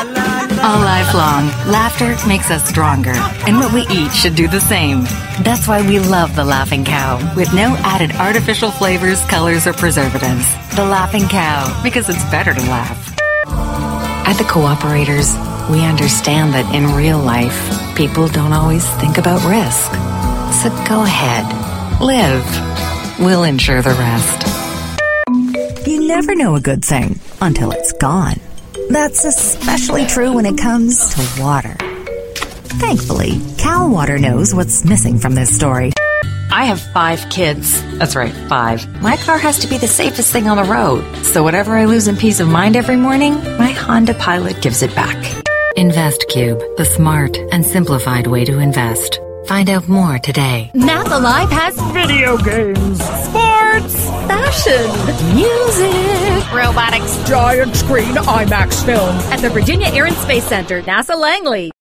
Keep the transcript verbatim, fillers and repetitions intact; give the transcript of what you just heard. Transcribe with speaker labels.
Speaker 1: All life long, laughter makes us stronger, and what we eat should do the same. That's why we love the Laughing Cow, with no added artificial flavors, colors, or preservatives. The Laughing Cow, because it's better to laugh. At the Cooperators, we understand that in real life, people don't always think about risk. So go ahead, live. We'll ensure the rest. You never know a good thing until it's gone. That's especially true when it comes to water. Thankfully, Cal Water knows what's missing from this story. I have five kids. That's right, five. My car has to be the safest thing on the road. So whatever I lose in peace of mind every morning, my Honda Pilot gives it back. InvestCube, the smart and simplified way to invest. Find out more today.
Speaker 2: Math Alive has video games, sports, fashion, music, robotics, giant screen IMAX film at the Virginia Air and Space Center, NASA Langley.